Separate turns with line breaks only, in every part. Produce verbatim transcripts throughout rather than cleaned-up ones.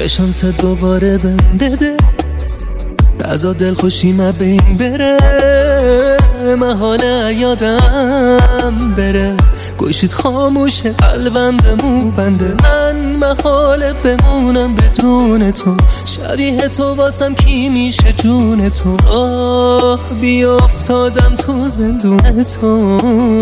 یه شانس دوباره بهم بده، رضا دلخوشی ما بین بره، محاله یادم بره، گوشید خاموشه قلبم بمون بنده، من محاله بمونم بدون تو، شبیه تو واسم کی میشه جون تو، آه بیافتادم تو زندون تو،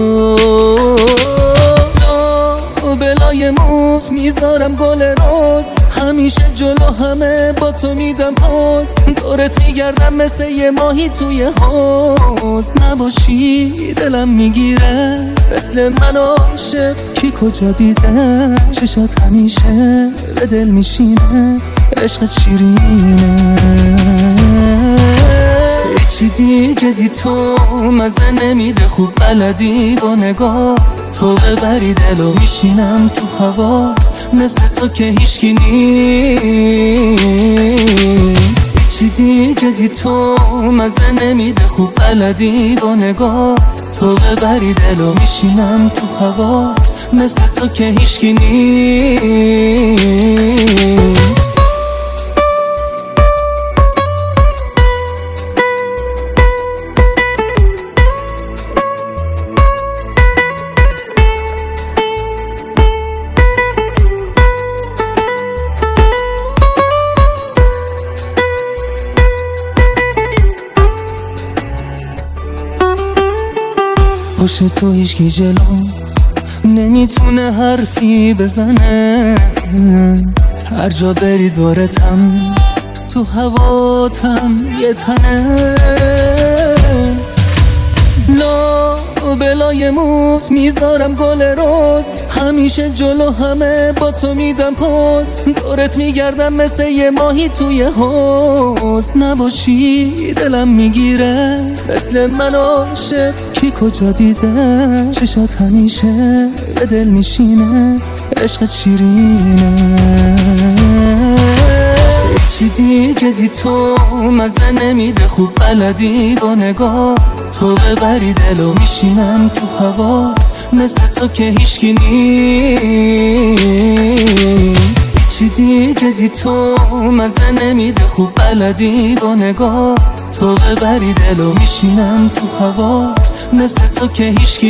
بلای موت میذارم گل روز، همیشه جلو همه با تو میدم پاس، دورت میگردم مثل یه ماهی توی حوض، نباشی دلم میگیره، مثل من عاشق کی کجا دیده، چشات همیشه به دل میشینه، عشقت شیرینه، چی دیگه بی تو مزه نمیده، خوب بلدی با نگاه تو ببری دلو، میشینم تو هوات مثل تو که هیچکی نیست، چی دیگه بی تو مزه نمیده، خوب بلدی با نگاه تو ببری دلو، میشینم تو هوات مثل تو که هیچکی نیست. پشت تو هیچکی جلو نمیتونه حرفی بزنه، هر جا بری دورتم تو هواتم یه تنه، لا بلای موت میذارم گل روز، همیشه جلو همه با تو میدم پاس، دورت میگردم مثل یه ماهی توی حوض، نباشی دلم میگیره، مثل من عاشق کی کجا دیده، چشات همیشه به دل میشینه، عشقت شیرینه، چی دیگه بی تو مزه نمیده، خوب بلدی با نگاه تو ببری دلو، میشینم تو هوات مثل تو که هیچکی نیست، چی دیگه بی تو مزه نمیده، خوب بلدی با نگاه تو ببری دلو، میشینم تو هوات مثل تو که هیچکی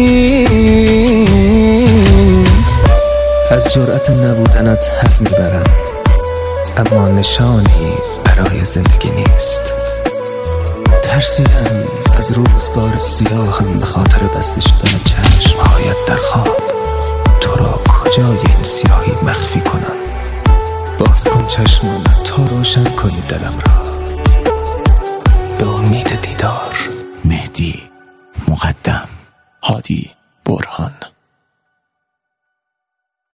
نیست.
از جرأت نبودنت حظ میبرم، اما نشانی برای زندگی نیست، ترسیدم از روزگار سیاهم به خاطر بسته شدن چشمهایت در خواب، تو را کجای این سیاهی مخفی کنم، باز کن چشمانت تا روشن کنی دلم را به امید دیدار.